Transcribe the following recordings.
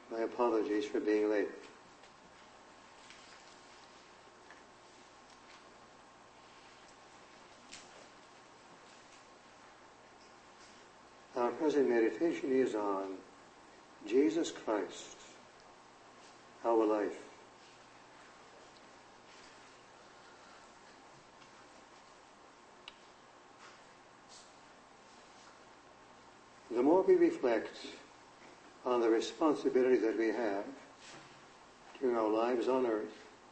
My apologies for being late. Our present meditation is on Jesus Christ, our life. The more we reflect on the responsibility that we have during our lives on earth,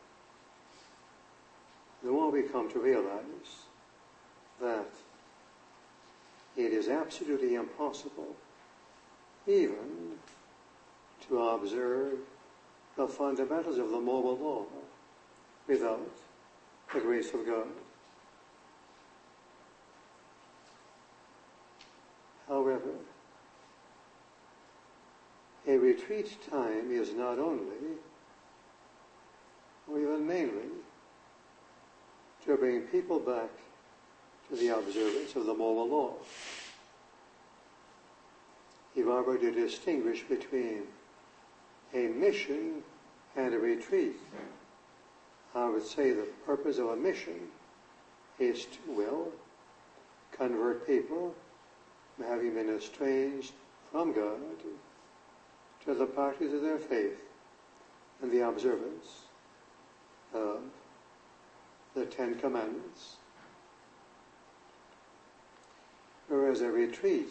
the more we come to realize that it is absolutely impossible even to observe the fundamentals of the moral law without the grace of God. However, a retreat time is not only, or even mainly, to bring people back to the observance of the moral law. If I were to distinguish between a mission and a retreat, I would say the purpose of a mission is to, convert people having been estranged from God to the practice of their faith and the observance of the Ten Commandments. Whereas a retreat,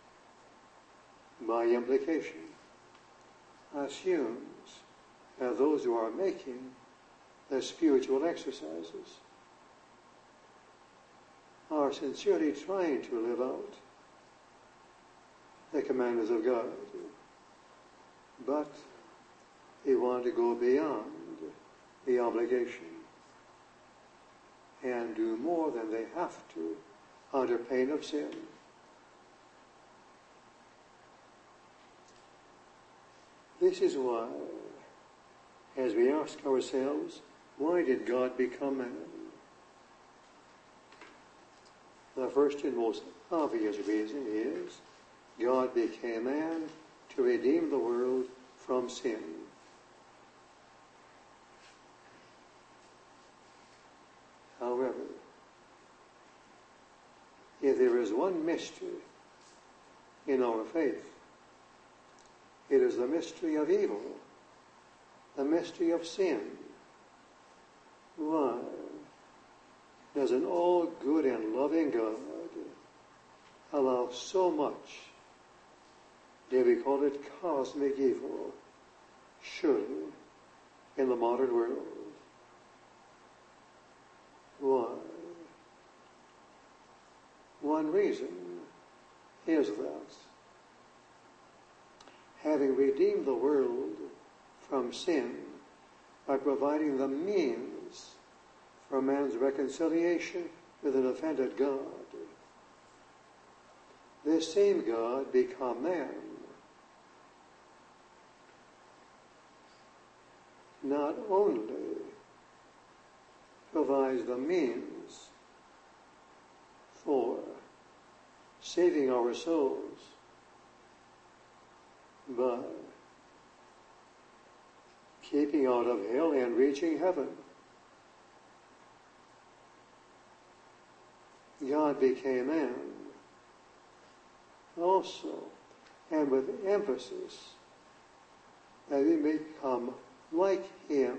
by implication, assumes that those who are making the spiritual exercises are sincerely trying to live out the commandments of God, but they want to go beyond the obligation and do more than they have to under pain of sin. This is why, as we ask ourselves, why did God become man? The first and most obvious reason is God became man to redeem the world from sin. However, if there is one mystery in our faith, it is the mystery of evil, the mystery of sin. Why does an all-good and loving God allow so much, dare we call it cosmic evil, surely, in the modern world? Why? One reason is that, having redeemed the world from sin by providing the means for man's reconciliation with an offended God, this same God become man, not only provides the means for saving our souls, but keeping out of hell and reaching heaven. God became man also, and with emphasis, that we may become like him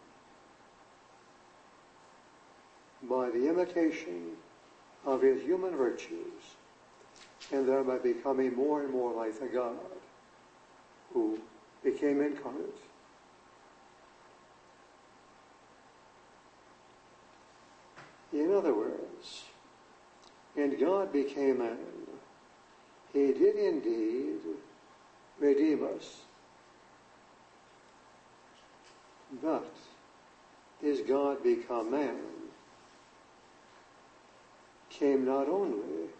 by the imitation of his human virtues, and thereby becoming more and more like the God who became incarnate. In other words, when God became man, he did indeed redeem us. But this God become man came not only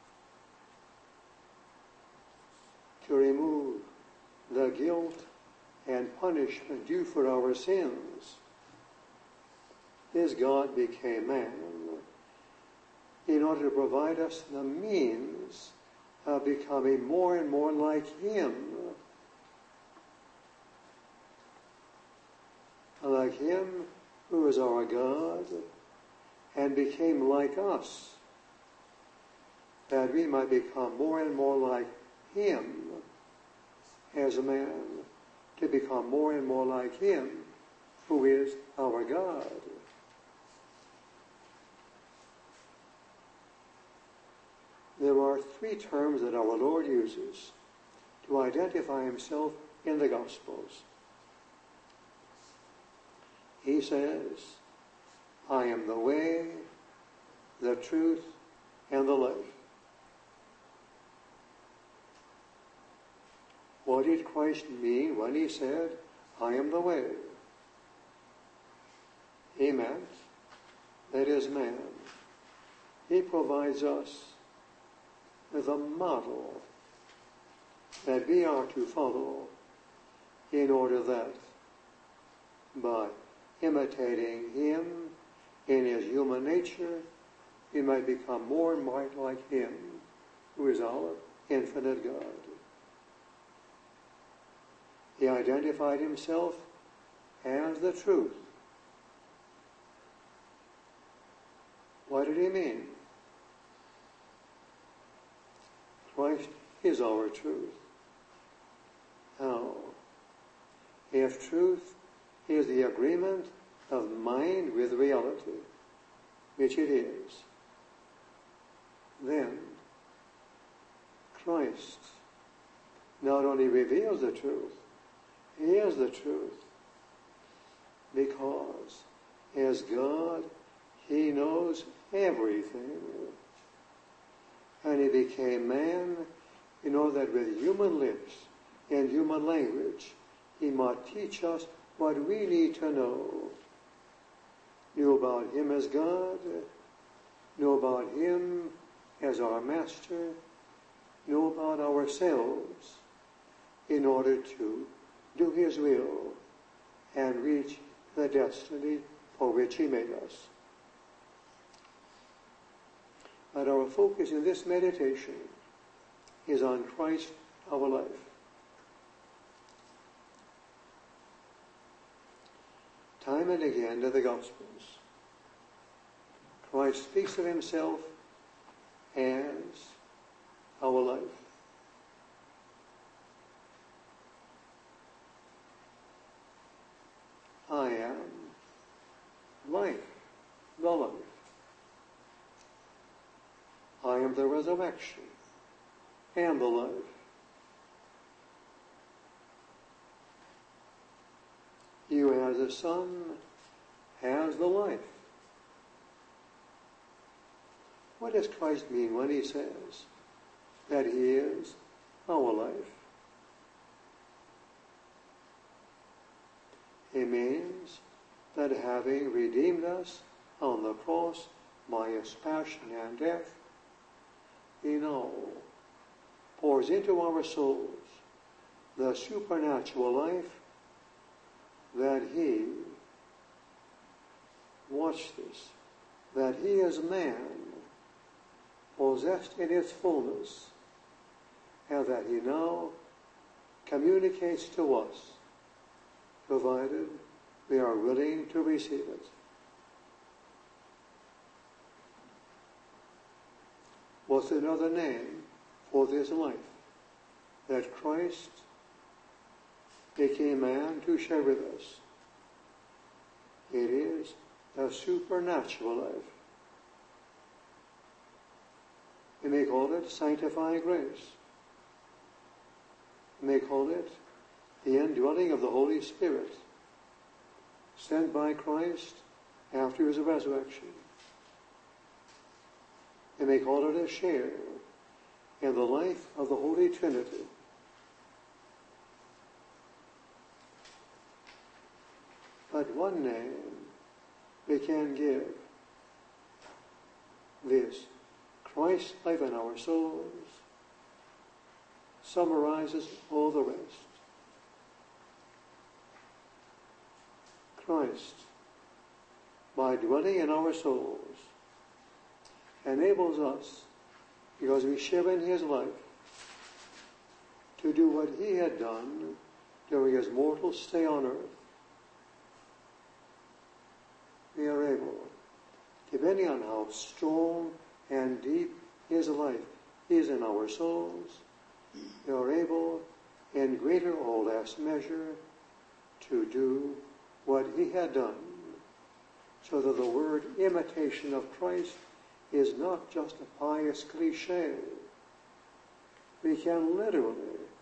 to remove the guilt and punishment due for our sins. This God became man in order to provide us the means of becoming more and more like him him who is our God and became like us, that we might become more and more like him as a man, to become more and more like him who is our God. There are three terms that our Lord uses to identify himself in the Gospels. He says, I am the way, the truth, and the life. What did Christ mean when he said, I am the way? He meant that as man, he provides us with a model that we are to follow, in order that by imitating him in his human nature, we might become more and more like him, who is our infinite God. He identified himself as the truth. What did he mean? Christ is our truth. How? If truth is the agreement of mind with reality, which it is, then Christ not only reveals the truth, he is the truth, because as God, he knows everything. And he became man in order that with human lips and human language, he might teach us what we need to know. Know about him as God, know about him as our master, know about ourselves in order to do his will and reach the destiny for which he made us. But our focus in this meditation is on Christ, our life. Time and again in the Gospels, Christ speaks of himself as our life. I am life, the life. I am the resurrection and the life. You as the Son has the life. What does Christ mean when he says that he is our life? He means that having redeemed us on the cross by his passion and death, he now pours into our souls the supernatural life that he, watch this, that he as man possessed in its fullness, and that he now communicates to us, provided we are willing to receive it. What's another name for this life? That Christ became man to share with us. It is a supernatural life. We may call it sanctifying grace. We may call it the indwelling of the Holy Spirit, sent by Christ after his resurrection. We may call it a share in the life of the Holy Trinity. But one name we can give this Christ's life in our souls summarizes all the rest. Christ, by dwelling in our souls, enables us, because we share in his life, to do what he had done during his mortal stay on earth. able, depending on how strong and deep His life is in our souls, we are able, in greater or less measure, to do what He had done, so that the word imitation of Christ is not just a pious cliche. We can literally,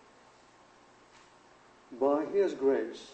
by His grace,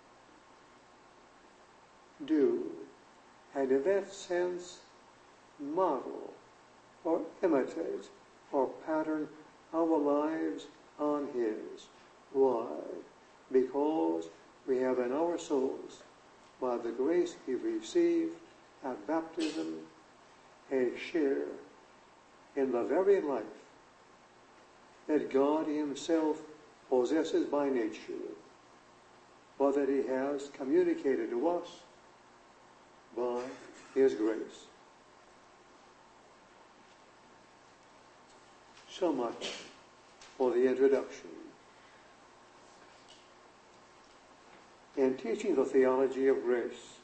do, and in that sense, model or imitate or pattern our lives on His. Why? Because we have in our souls, by the grace we received at baptism, a share in the very life that God Himself possesses by nature, but that He has communicated to us by His grace. So much for the introduction. In teaching the theology of grace,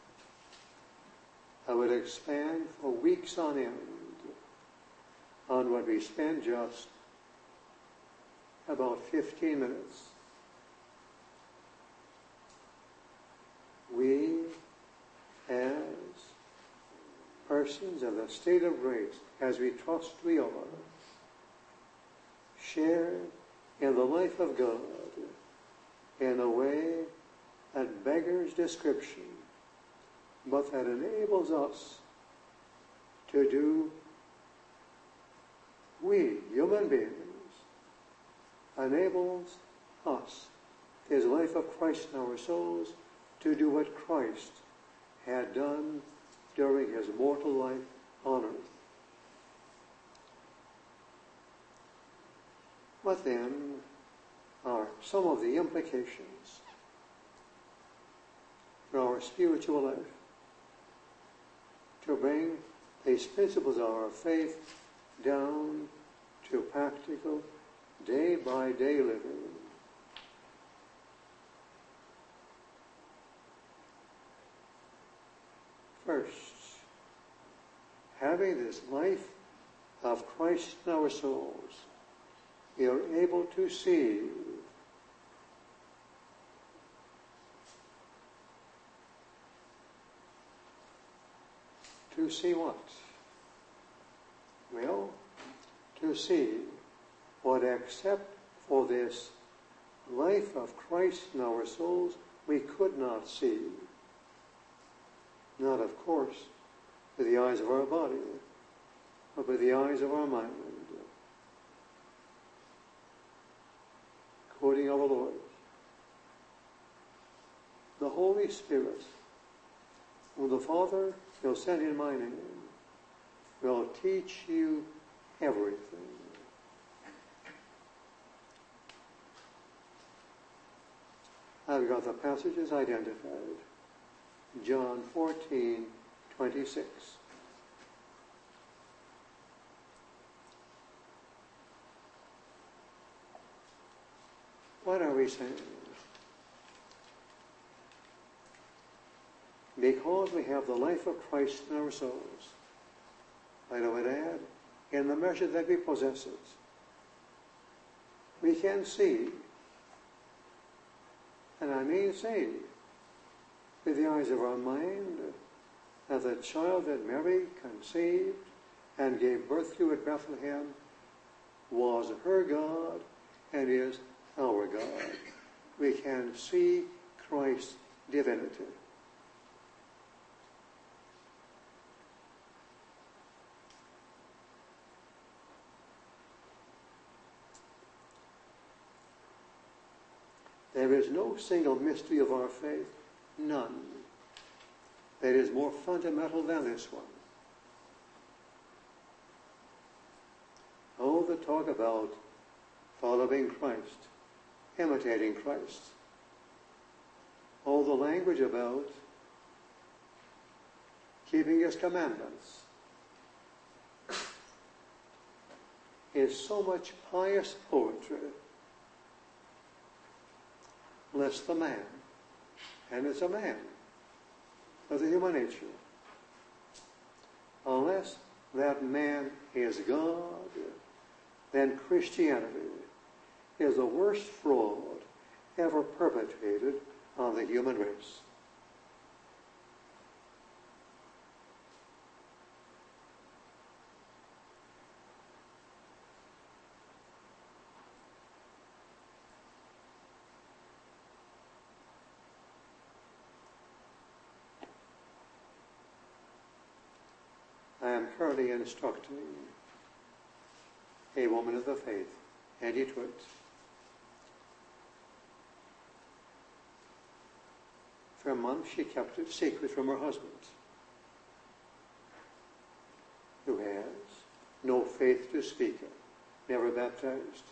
I would expand for weeks on end on what we spend just about 15 minutes. We, as persons in the state of grace, as we trust we are, share in the life of God in a way that beggars description, but that enables us to do, we, human beings, enables us, His life of Christ in our souls, to do what Christ had done during His mortal life on earth. What then are some of the implications for our spiritual life to bring these principles of our faith down to practical, day-by-day living? First, having this life of Christ in our souls, we are able to see what? Well, to see what, except for this life of Christ in our souls, we could not see. Not, of course, with the eyes of our body, but with the eyes of our mind. Quoting our Lord, the Holy Spirit, whom the Father will send in my name, will teach you everything. I've got the passages identified. John 14:26. What are we saying? Because we have the life of Christ in our souls, I would add, in the measure that we possess it, we can see, and I mean see, with the eyes of our mind, that the child that Mary conceived and gave birth to at Bethlehem was her God and is our God. We can see Christ's divinity. There is no single mystery of our faith, none, that is more fundamental than this one. Oh, the talk about following Christ, imitating Christ. All the language about keeping His commandments is so much pious poetry, less the man, and it's a man of the human nature, unless that man is God, then Christianity is the worst fraud ever perpetrated on the human race. I am currently instructing a woman of the faith in Detroit. For a month she kept it secret from her husband, who has no faith to speak of, never baptized.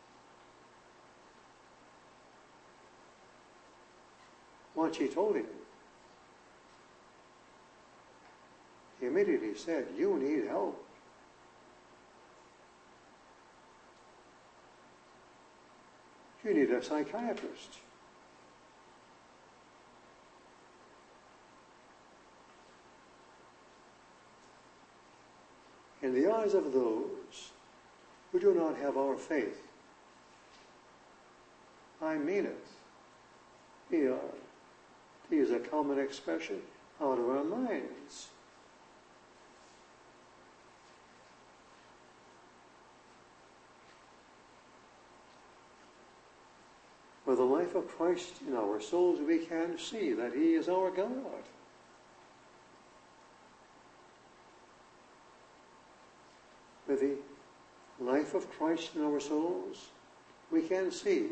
Once she told him, he immediately said, "You need help." You need a psychiatrist. In the eyes of those who do not have our faith, I mean it, we are, to use a common expression, out of our minds. With the life of Christ in our souls, we can see that He is our God. With the life of Christ in our souls, we can see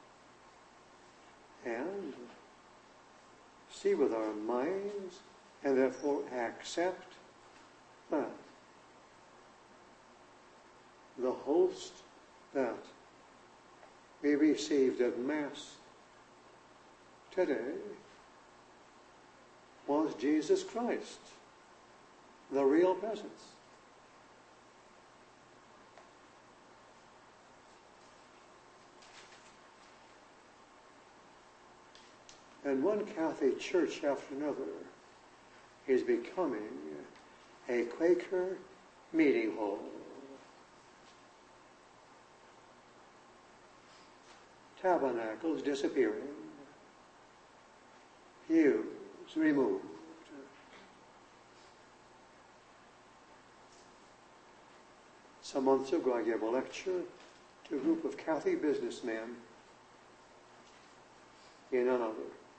and see with our minds, and therefore accept that the host that we received at Mass today was Jesus Christ, the real presence. And one Catholic church after another is becoming a Quaker meeting hall. Tabernacles disappearing, pews removed. Some months ago I gave a lecture to a group of Catholic businessmen in another.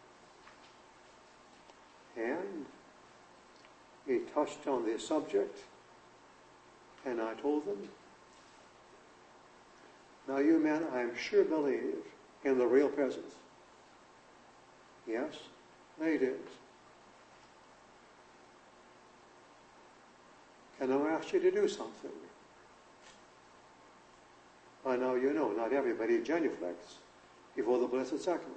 And we touched on this subject, and I told them, now you men, I am sure, believe in the real presence. Yes, they did. Can I ask you to do something? By now you know, not everybody genuflects before the Blessed Sacrament.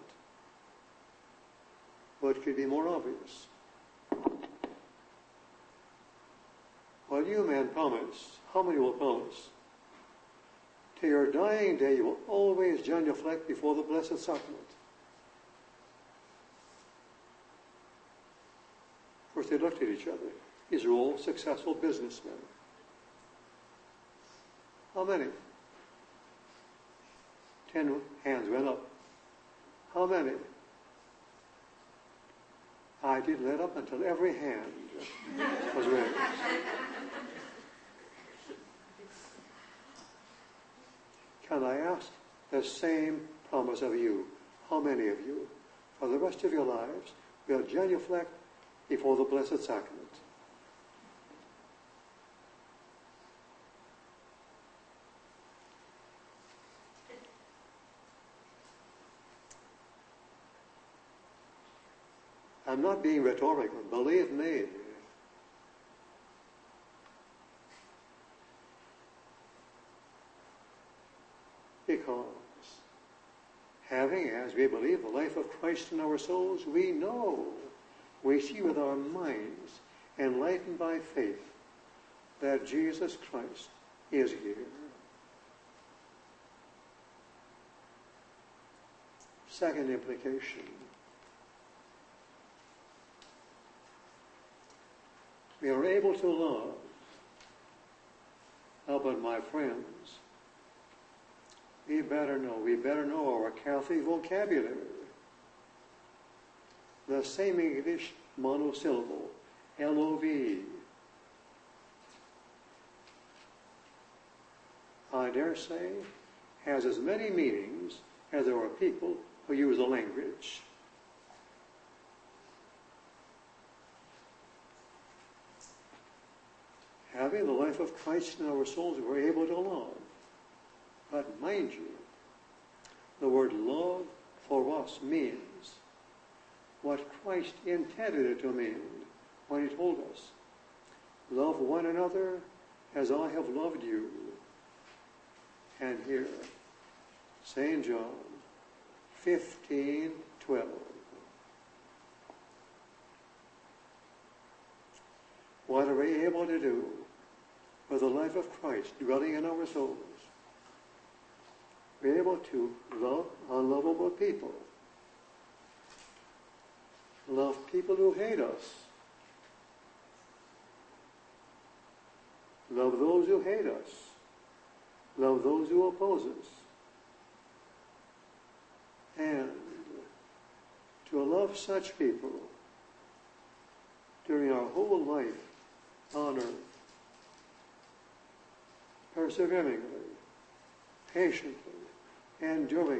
What could be more obvious? Well, you men promise. How many will promise? To your dying day, you will always genuflect before the Blessed Sacrament. Of course, they looked at each other. These are all successful businessmen. How many? 10 hands went up. How many? I didn't let up until every hand was raised. Can I ask the same promise of you? How many of you, for the rest of your lives, will genuflect before the Blessed Sacrament? I'm not being rhetorical, believe me. Because having, as we believe, the life of Christ in our souls, we know, we see with our minds, enlightened by faith, that Jesus Christ is here. Second implication. We are able to love But my friends, we better know our Catholic vocabulary. The same English monosyllable, L-O-V-E. I dare say, has as many meanings as there are people who use the language. Having the life of Christ in our souls, we're able to love. But mind you, the word love for us means what Christ intended it to mean when he told us, love one another as I have loved you. And here, St. John 15:12. What are we able to do with the life of Christ dwelling in our souls? We're able to love unlovable people. Love people who hate us. Love those who hate us. Love those who oppose us. And to love such people during our whole life on earth, perseveringly, patiently, enduringly.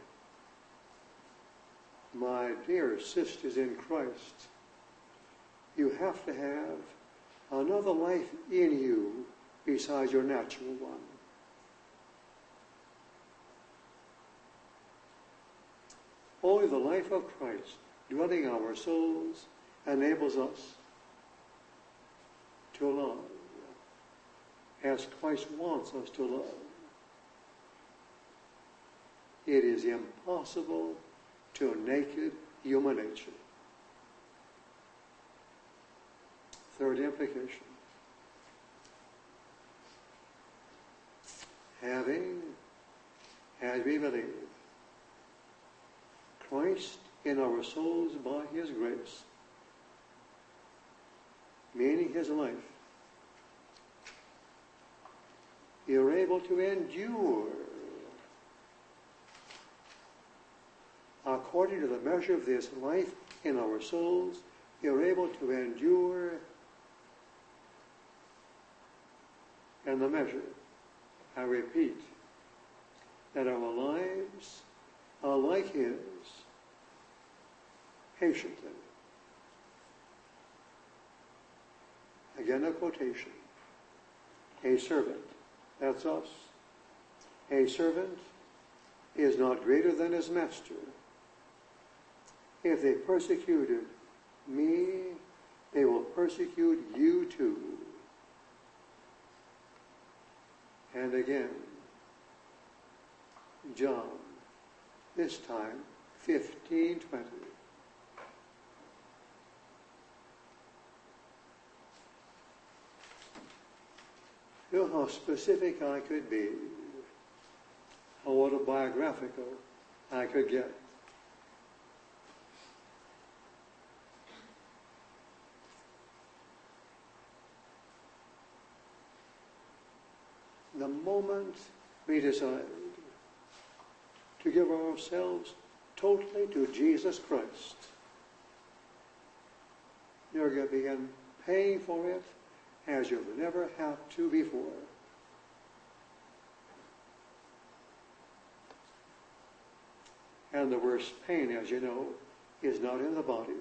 My dear sisters in Christ, you have to have another life in you besides your natural one. Only the life of Christ dwelling in our souls enables us to love as Christ wants us to love. It is impossible to naked human nature. Third implication. Having, as we believe, Christ in our souls by his grace, meaning his life, you're able to endure according to the measure of this life in our souls. You're able to endure in the measure, I repeat, that our lives are like his, patiently. Again, a quotation. A servant, that's us. A servant is not greater than his master. If they persecuted me, they will persecute you too. And again, John, this time 15:20. Feel how specific I could be, how autobiographical I could get. The moment we decide to give ourselves totally to Jesus Christ, you're going to begin paying for it as you've never had to before. And the worst pain, as you know, is not in the body.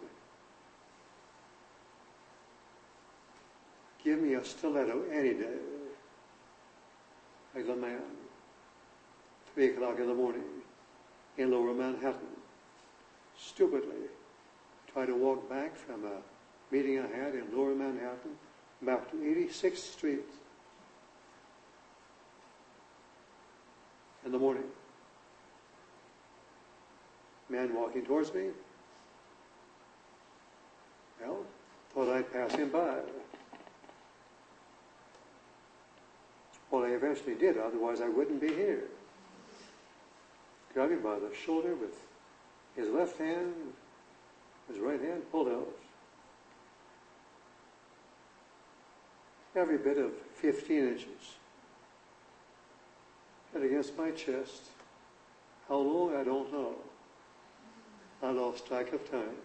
Give me a stiletto any day, like the man, 3 o'clock in the morning in Lower Manhattan, stupidly tried to walk back from a meeting I had in Lower Manhattan back to 86th Street in the morning. Man walking towards me. Well, thought I'd pass him by. Well, I eventually did, otherwise I wouldn't be here. Grabbed me by the shoulder with his left hand, his right hand pulled out. Every bit of 15 inches and against my chest. How long, I don't know. I lost track of time.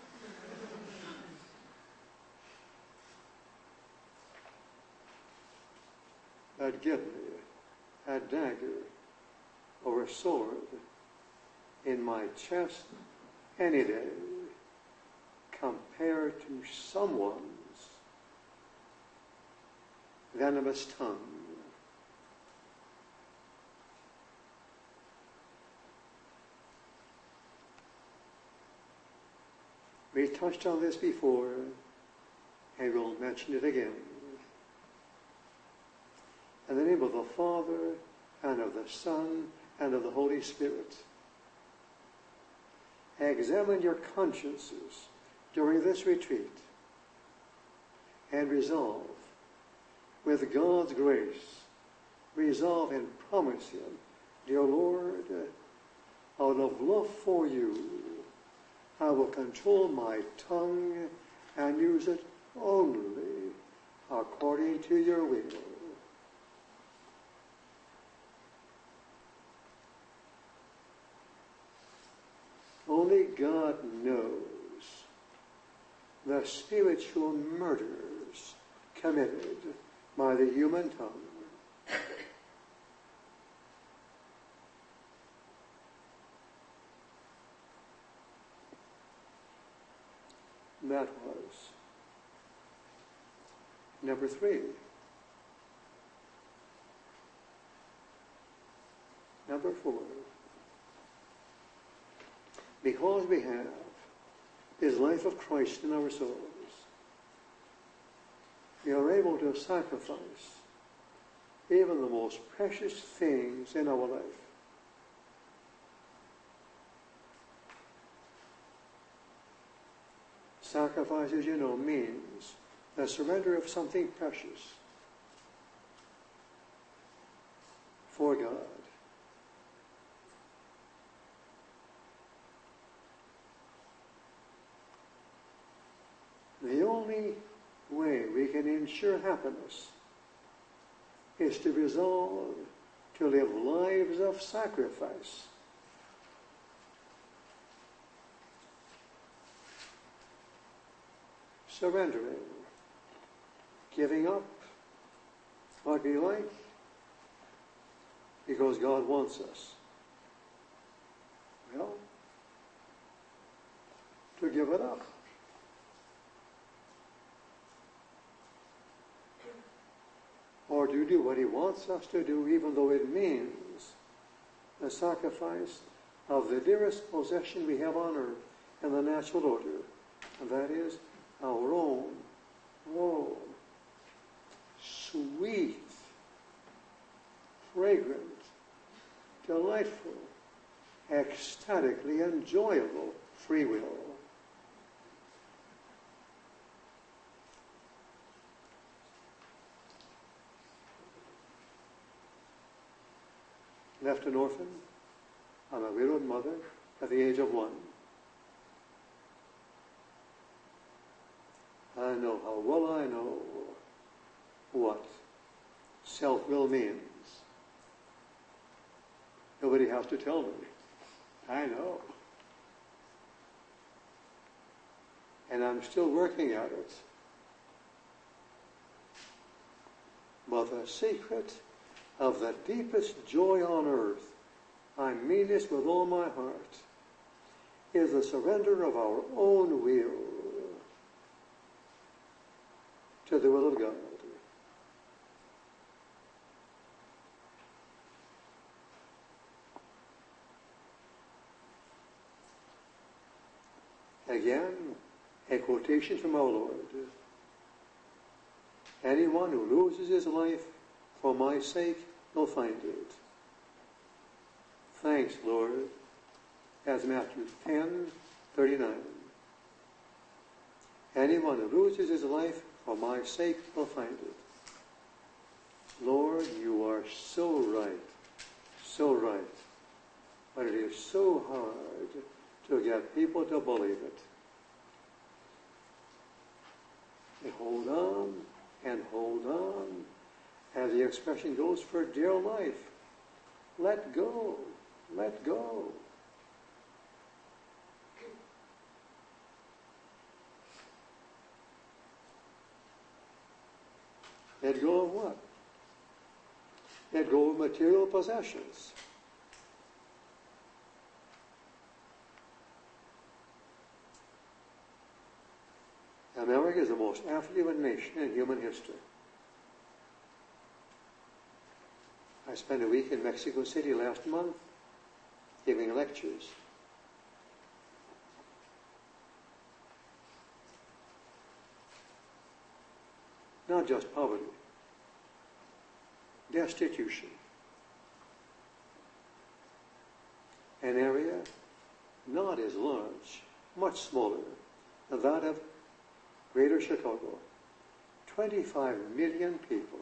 I'd give me a dagger or a sword in my chest any day compared to someone's venomous tongue. We touched on this before, and we'll mention it again. In the name of the Father, and of the Son, and of the Holy Spirit, examine your consciences during this retreat and resolve, with God's grace, resolve and promise Him, dear Lord, out of love for you, I will control my tongue and use it only according to your will. Only God knows the spiritual murders committed by the human tongue. That was number 3. Number 4. Because we have this life of Christ in our souls, we are able to sacrifice even the most precious things in our life. Sacrifice, as you know, means the surrender of something precious for God. The only way we can ensure happiness is to resolve to live lives of sacrifice. Surrendering, giving up what we like because God wants us. Well, to give it up. Or to do what He wants us to do, even though it means the sacrifice of the dearest possession we have on earth in the natural order, and that is our own warm, sweet, fragrant, delightful, ecstatically enjoyable free will. Left an orphan and a widowed mother at the age of 1. I know how well I know what self-will means. Nobody has to tell me. I know. And I'm still working at it. But the secret of the deepest joy on earth, I mean this with all my heart, is the surrender of our own will to the will of God. Again, a quotation from our Lord. Anyone who loses his life for my sake will find it. Thanks, Lord. As Matthew 10:39. Anyone who loses his life for my sake will find it. Lord, you are so right, so right. But it is so hard to get people to believe it. They hold on, as the expression goes, for dear life. Let go. Let go. Let go of what? Let go of material possessions. America is the most affluent nation in human history. I spent a week in Mexico City last month giving lectures. Not just poverty, destitution. An area not as large, much smaller than that of Greater Chicago. 25 million people.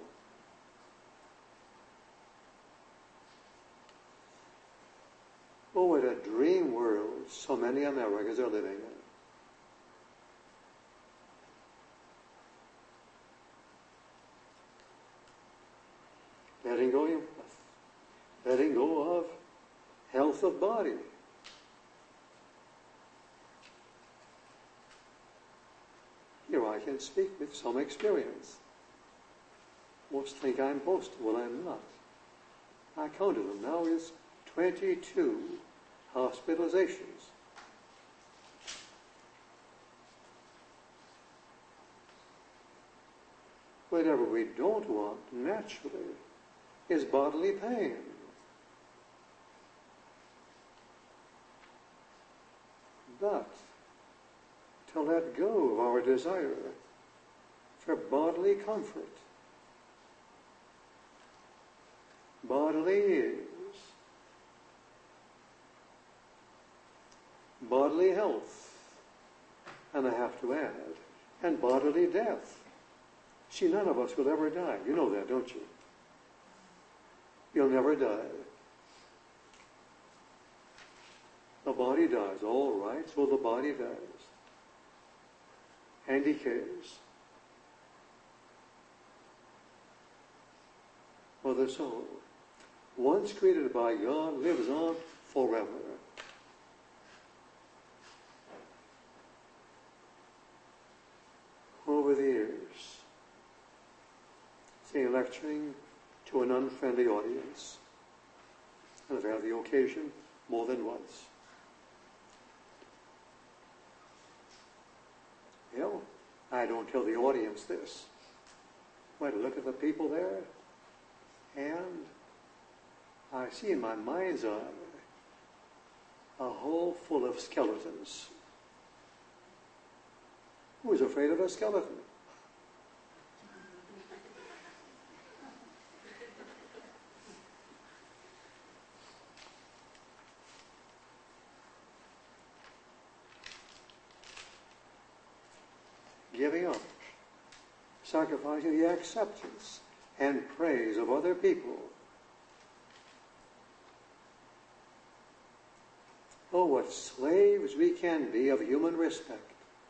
Oh, what a dream world so many Americans are living in. Letting go of health of body. Here I can speak with some experience. Most think I'm boasting. Well, I'm not. I counted them. Now it's 22 hospitalizations. Whatever we don't want, naturally, is bodily pain. But to let go of our desire for bodily comfort, bodily ease, bodily health, and I have to add, and bodily death. See, none of us will ever die. You know that, don't you? You'll never die. The body dies, all right, so the body dies and decays. For the soul, once created by God, lives on forever. Over the years, say lecturing to an unfriendly audience, and I've had the occasion more than once. You know, I don't tell the audience this. But I look at the people there, and I see in my mind's eye a hole full of skeletons. Who's afraid of a skeleton? Giving up, sacrificing the acceptance and praise of other people. Oh, what slaves we can be of human respect.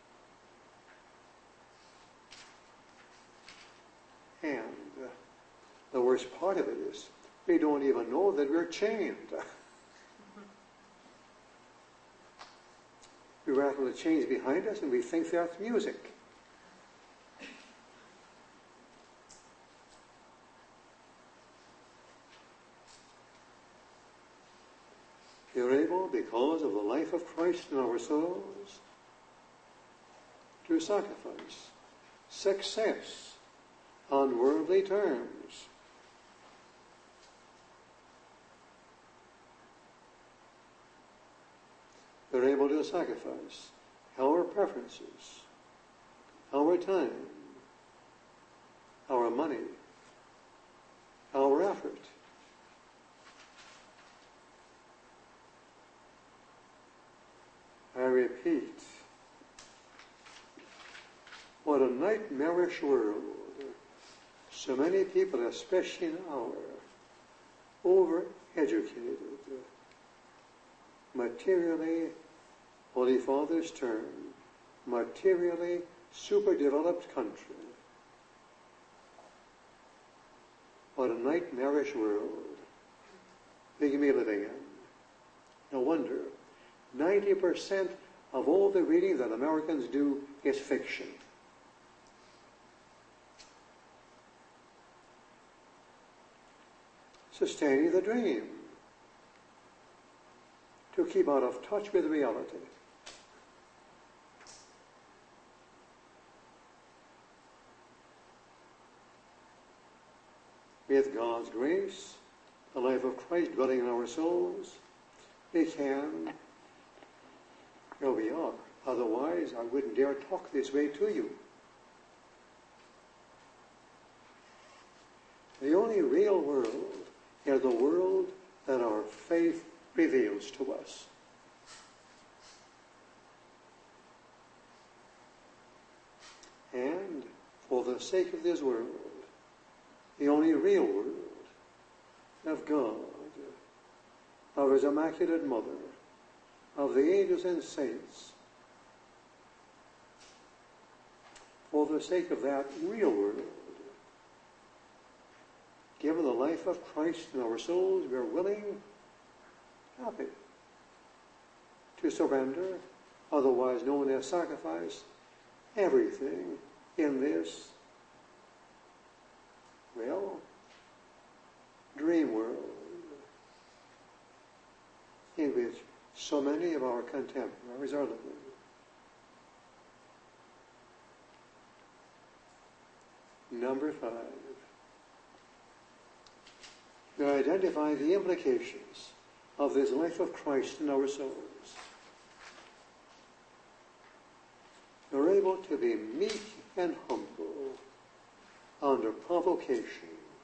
And the worst part of it is, we don't even know that we're chained. We rattle the chains behind us and we think that's music. You're able, because of the life of Christ in our souls, to sacrifice success on worldly terms. We're able to sacrifice our preferences, our time, our money, our effort. I repeat, what a nightmarish world. So many people, especially in our overeducated, materially, Holy Father's term, materially superdeveloped country. What a nightmarish world. we can be living in. No wonder 90% of all the reading that Americans do is fiction. Sustaining the dream, to keep out of touch with reality. With God's grace, the life of Christ dwelling in our souls, we can, here we are. Otherwise, I wouldn't dare talk this way to you. The only real world is the world that our faith reveals to us. And for the sake of this world, the only real world of God, of His Immaculate Mother, of the angels and saints, for the sake of that real world, given the life of Christ in our souls, we are willing, happy, to surrender, otherwise known as sacrifice, everything in this, well, dream world in which so many of our contemporaries are living. Number 5. We identify the implications of this life of Christ in our souls. We're able to be meek and humble under provocation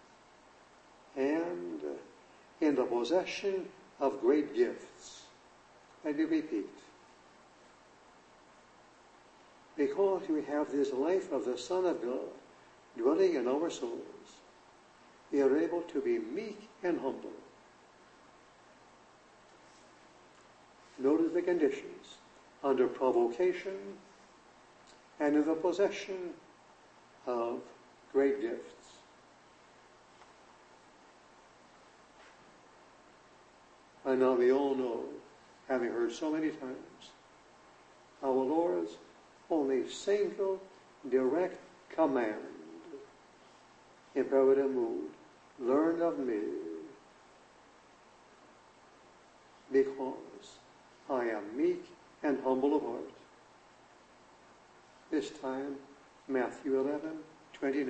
and in the possession of great gifts. Let me repeat. Because we have this life of the Son of God dwelling in our souls, we are able to be meek and humble. Notice the conditions: under provocation and in the possession of great gifts. And now we all know, having heard so many times, our Lord's only single direct command, imperative mood: learn of me, because I am meek and humble of heart. This time, Matthew 11:29.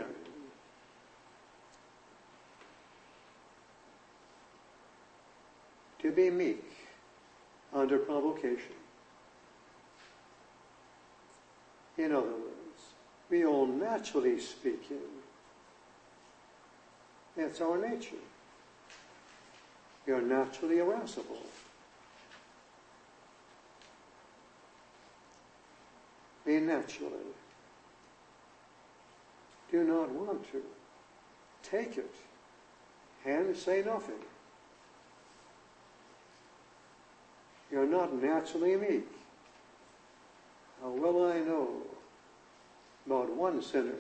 To be meek under provocation. In other words, we all naturally speaking, that's our nature. We are naturally irascible. We naturally do not want to take it and say nothing. You're not naturally meek. How well I know about one sinner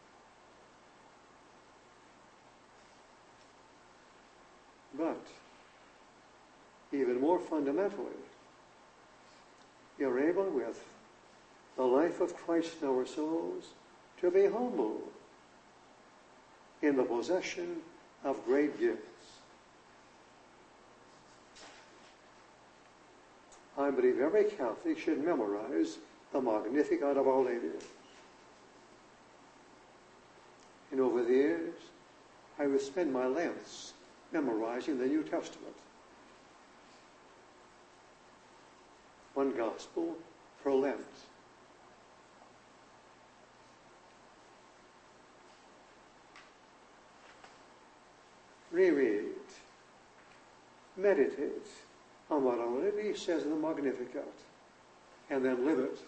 but even more fundamentally, you're able with the life of Christ in our souls to be humble in the possession of great gifts. I believe every Catholic should memorize the Magnificat of Our Lady. And over the years, I would spend my Lents memorizing the New Testament. One gospel per Lent. Reread, meditate on what Our Lady says in the Magnificat, and then live it.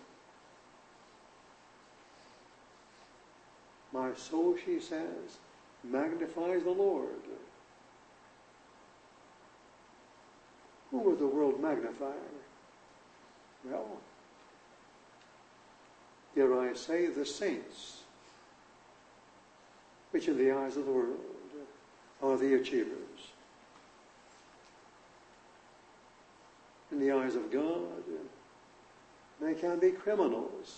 My soul, she says, magnifies the Lord. Who would the world magnify? Well, dare I say, the saints, which in the eyes of the world are the achievers. in the eyes of God. They can be criminals.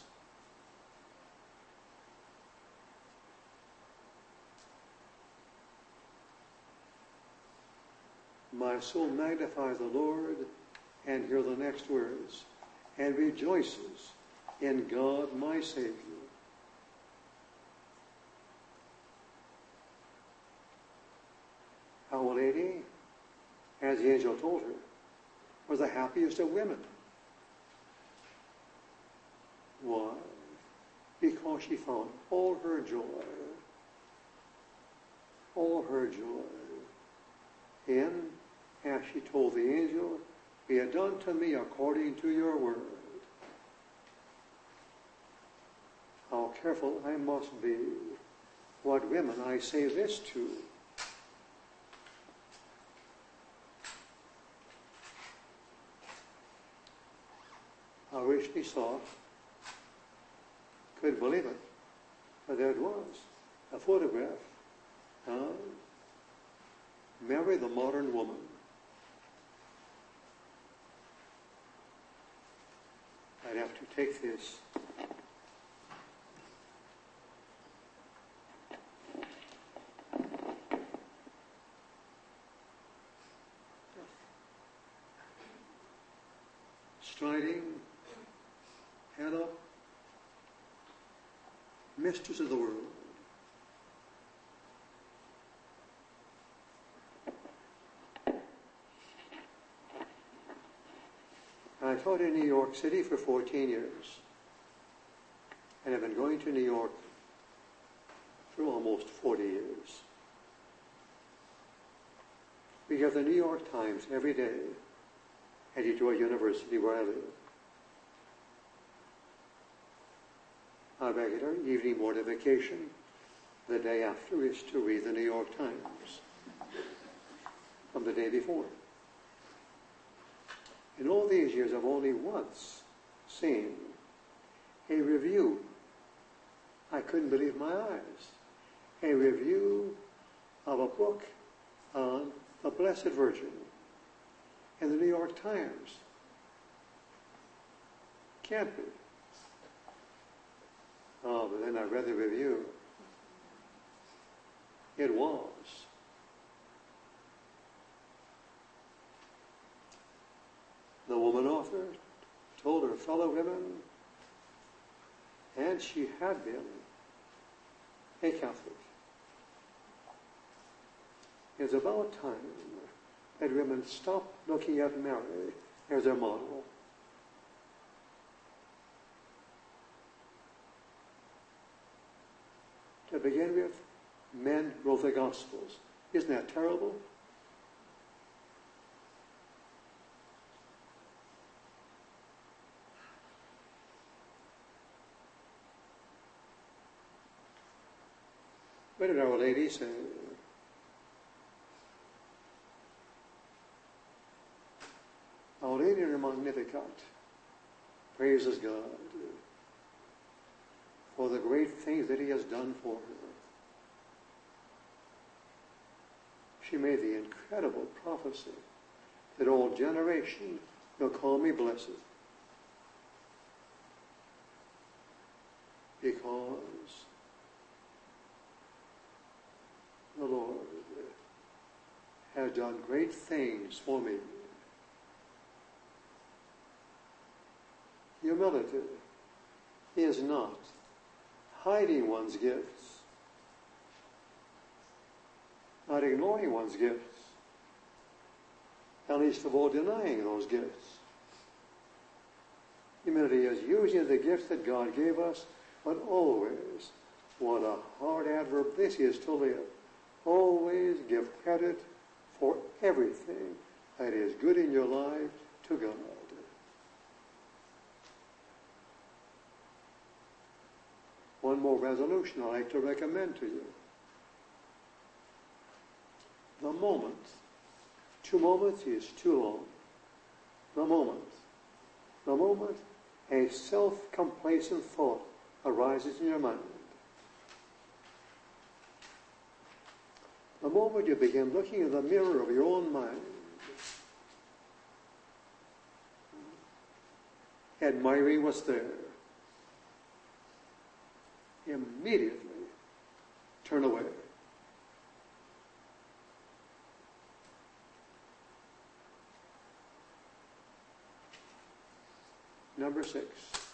My soul magnifies the Lord, and hear the next words, and rejoices in God my Savior. Our Lady, as the angel told her, was the happiest of women. Why? Because she found all her joy in, as she told the angel, be it done to me according to your word. How careful I must be what women I say this to. I recently saw, couldn't believe it, but there it was, a photograph of Mary the modern woman. I'd have to take this striding, head up, mistress of the world. I taught in New York City for 14 years, and I've been going to New York for almost 40 years. We have the New York Times every day at Detroit University where I live. Our regular evening mortification the day after is to read the New York Times from the day before. In all these years, I've only once seen a review. I couldn't believe my eyes. A review of a book on the Blessed Virgin in the New York Times. Can't be. Oh, but then I read the review. It was. The woman author told her fellow women, and she had been a Catholic. It's about time that women stop looking at Mary as their model. To begin with, men wrote the Gospels. Isn't that terrible? What did Our Lady say? Our Lady in her Magnificat praises God for the great things that He has done for her. She made the incredible prophecy that all generation will call me blessed, because the Lord has done great things for me. Humility is not hiding one's gifts, not ignoring one's gifts, and least of all denying those gifts. Humility is using the gifts that God gave us, but always, what a hard adverb this is to live, always give credit for everything that is good in your life to God. One more resolution I'd like to recommend to you. The moment. 2 moments is too long. The moment. The moment a self-complacent thought arises in your mind. The moment you begin looking in the mirror of your own mind admiring what's there, immediately turn away. Number 6.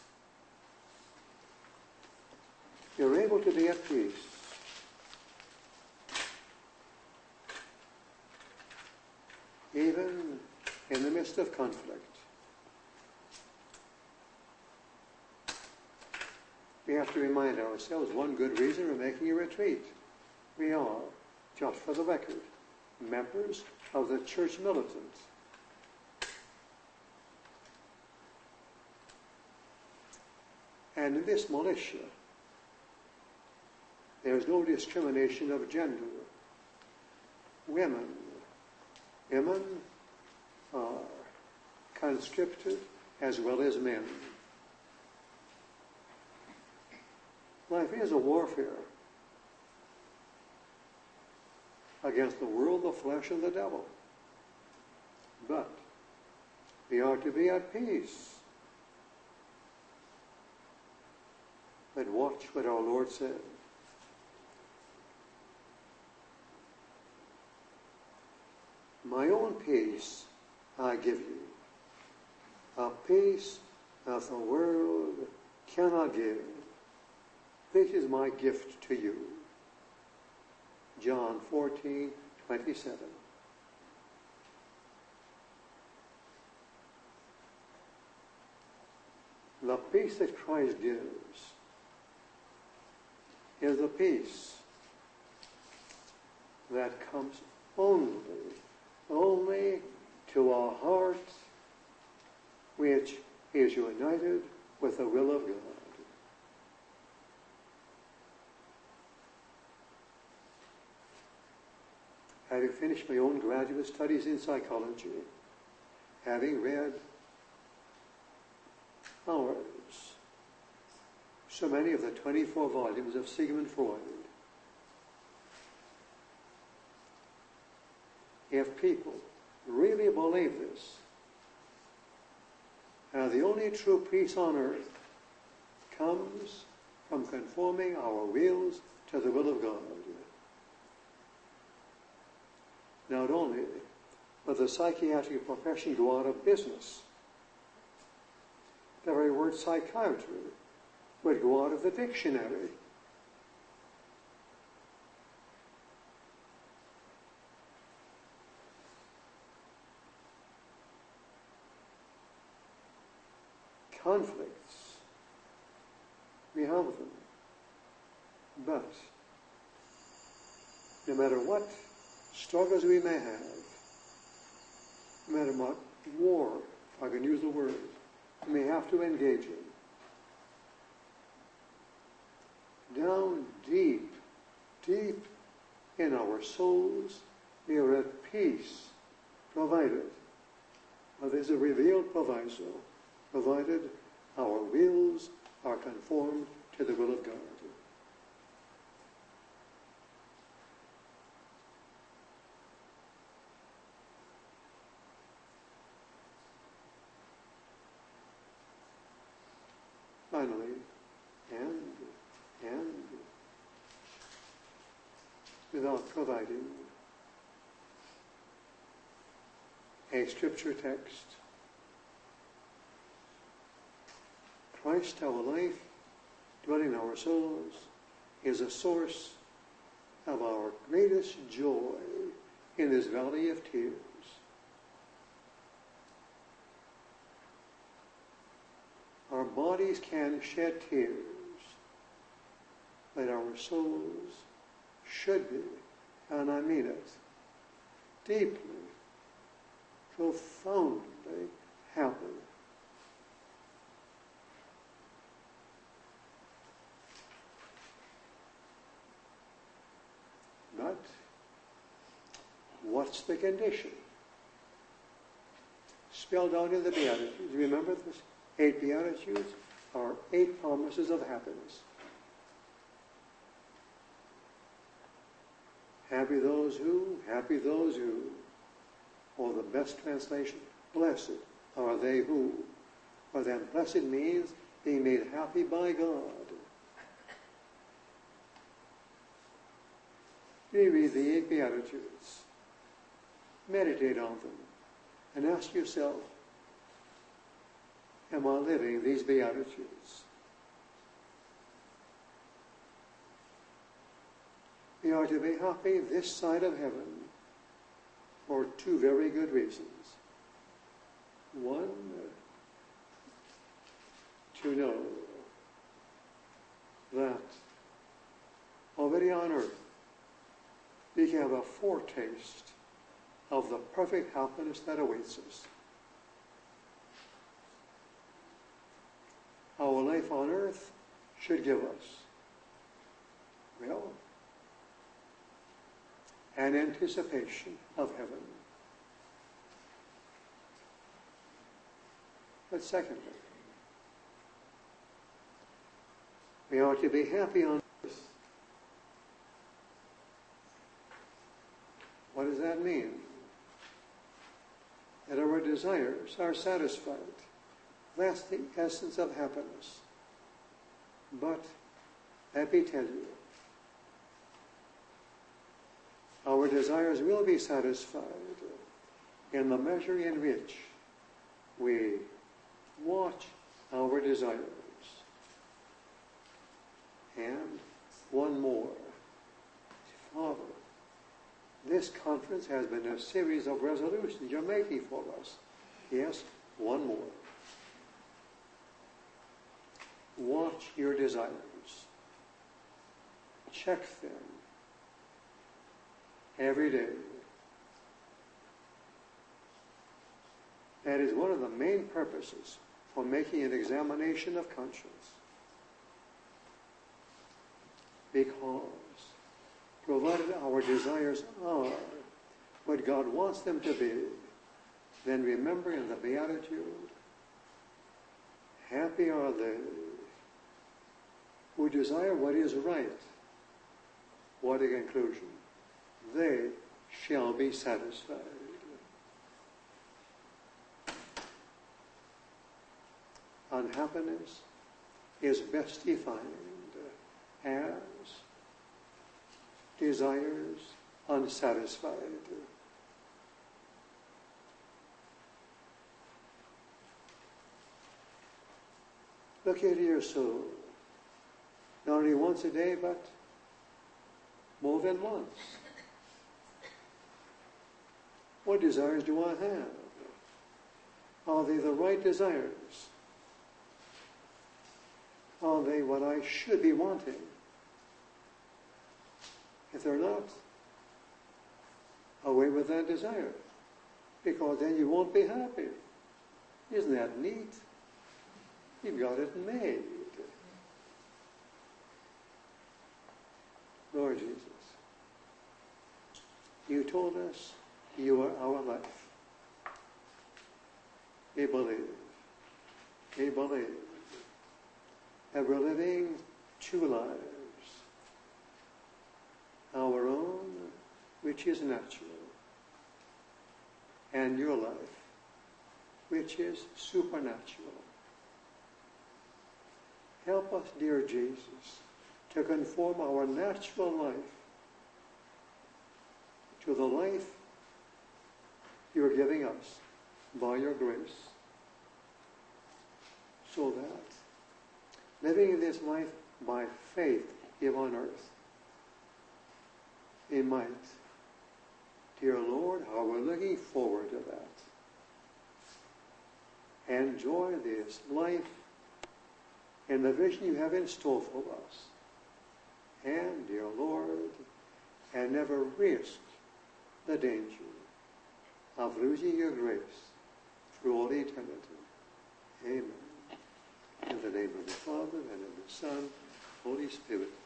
You're able to be at peace even in the midst of conflict. We have to remind ourselves one good reason we're making a retreat. We are, just for the record, members of the Church Militant. And in this militia, there is no discrimination of gender. Women are conscripted as well as men. Life is a warfare against the world, the flesh, and the devil. But we are to be at peace. But watch what our Lord said. My own peace I give you, a peace that the world cannot give. This is my gift to you. John 14:27. The peace that Christ gives is a peace that comes only to a heart which is united with the will of God. Having finished my own graduate studies in psychology, having read so many of the 24 volumes of Sigmund Freud, if people really believe this, the only true peace on earth comes from conforming our wills to the will of God. Not only will the psychiatric profession go out of business, the very word psychiatry would go out of the dictionary. Conflicts, we have them. But no matter what struggles we may have, no matter what war, if I can use the word, we may have to engage in, down deep in our souls, we are at peace, provided, but there's a revealed proviso, provided our wills are conformed to the will of God. Finally, and without providing a scripture text, Christ, our life, dwelling in our souls, is a source of our greatest joy in this valley of tears. Our bodies can shed tears, but our souls should be, and I mean it, deeply, profoundly happy. But what's the condition? Spelled out in the Beatitudes. Remember this? 8 Beatitudes are 8 promises of happiness. Happy those who, or the best translation, blessed are they who For then blessed means being made happy by God. Reread the 8 Beatitudes. Meditate on them. And ask yourself, am I living these Beatitudes? We are to be happy this side of heaven for 2 very good reasons. One, to know that already on earth we can have a foretaste of the perfect happiness that awaits us. Our life on earth should give us, well, an anticipation of heaven. But secondly, we are to be happy on earth. What does that mean? That our desires are satisfied. That's the essence of happiness. But let me tell you, our desires will be satisfied in the measure in which we watch our desires. And one more. Father, this conference has been a series of resolutions you're making for us. Yes, one more. Watch your desires. Check them every day. That is one of the main purposes for making an examination of conscience. Because provided our desires are what God wants them to be, then remember in the Beatitude, happy are they who desire what is right. What a conclusion. They shall be satisfied. Unhappiness is best defined as desires unsatisfied. Look into your soul. Not only once a day, but more than once. What desires do I have? Are they the right desires? Are they what I should be wanting? If they're not, away with that desire. Because then you won't be happy. Isn't that neat? You've got it made. Lord Jesus, you told us you are our life. We believe. We believe that we're living 2 lives. Our own, which is natural, and your life, which is supernatural. Help us, dear Jesus, to conform our natural life to the life you're giving us by your grace, so that living this life by faith here on earth, we might, dear Lord, how we're looking forward to that, enjoy this life in the vision you have in store for us. And, dear Lord, and never risk the danger of losing your grace through all eternity. Amen. In the name of the Father, and of the Son, Holy Spirit.